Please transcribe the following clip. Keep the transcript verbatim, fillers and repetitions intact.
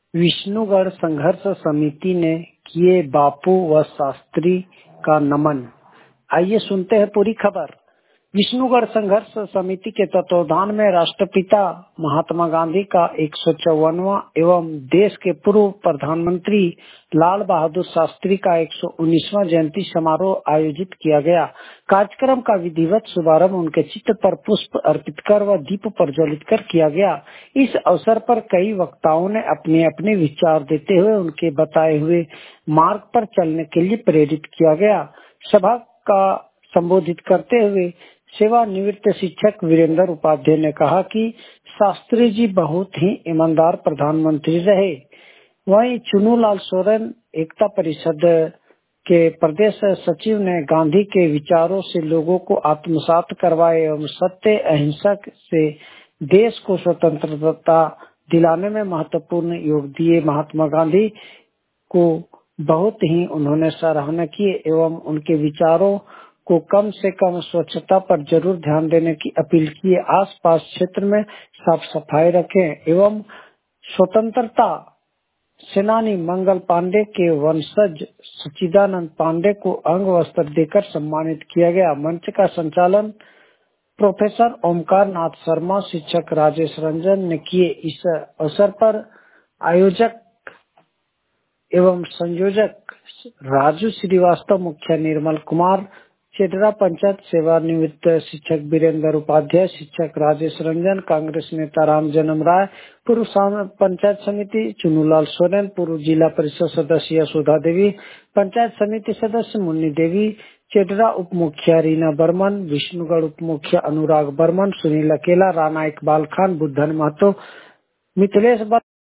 विष्णुगढ़ संघर्ष समिति ने किए बापू व शास्त्री का नमन। आइए सुनते हैं पूरी खबर। विष्णुगढ़ संघर्ष समिति के तत्वावधान में राष्ट्रपिता महात्मा गांधी का एक सौ चौवनवां एवं देश के पूर्व प्रधानमंत्री लाल बहादुर शास्त्री का एक सौ उन्नीसवां जयंती समारोह आयोजित किया गया। कार्यक्रम का विधिवत शुभारंभ उनके चित्र पर पुष्प अर्पित कर व दीप प्रज्वलित कर किया गया। इस अवसर पर कई वक्ताओं ने अपने अपने विचार देते हुए उनके बताए हुए मार्ग पर चलने के लिए प्रेरित किया गया। सभा का संबोधित करते हुए सेवानिवृत्त शिक्षक वीरेंद्र उपाध्याय ने कहा कि शास्त्री जी बहुत ही ईमानदार प्रधानमंत्री रहे। वहीं चुन्नूलाल सोरेन एकता परिषद के प्रदेश सचिव ने गांधी के विचारों से लोगों को आत्मसात करवाए एवं सत्य अहिंसा से देश को स्वतंत्रता दिलाने में महत्वपूर्ण योग दिए। महात्मा गांधी को बहुत ही उन्होंने सराहना की एवं उनके विचारों को कम से कम स्वच्छता पर जरूर ध्यान देने की अपील की। आसपास क्षेत्र में साफ सफाई रखें एवं स्वतंत्रता सेनानी मंगल पांडे के वंशज सच्चिदानंद पांडे को अंग वस्त्र देकर सम्मानित किया गया। मंच का संचालन प्रोफेसर ओमकार नाथ शर्मा, शिक्षक राजेश रंजन ने किए। इस अवसर पर आयोजक एवं संयोजक राजू श्रीवास्तव, मुखिया निर्मल कुमार, चेडरा पंचायत सेवानिवृत्त शिक्षक वीरेंद्र उपाध्याय, शिक्षक राजेश रंजन, कांग्रेस नेता राम जन्म राय, पूर्व पंचायत समिति चुन्नूलाल सोरेन, पूर्व जिला परिषद सदस्य सुधा देवी, पंचायत समिति सदस्य मुन्नी देवी, चेडरा उप मुखिया रीना बर्मन, विष्णुगढ़ उप मुखिया अनुराग बर्मन, सुनील अकेला, राणा इकबाल खान, बुद्धन महतो, मिथिलेश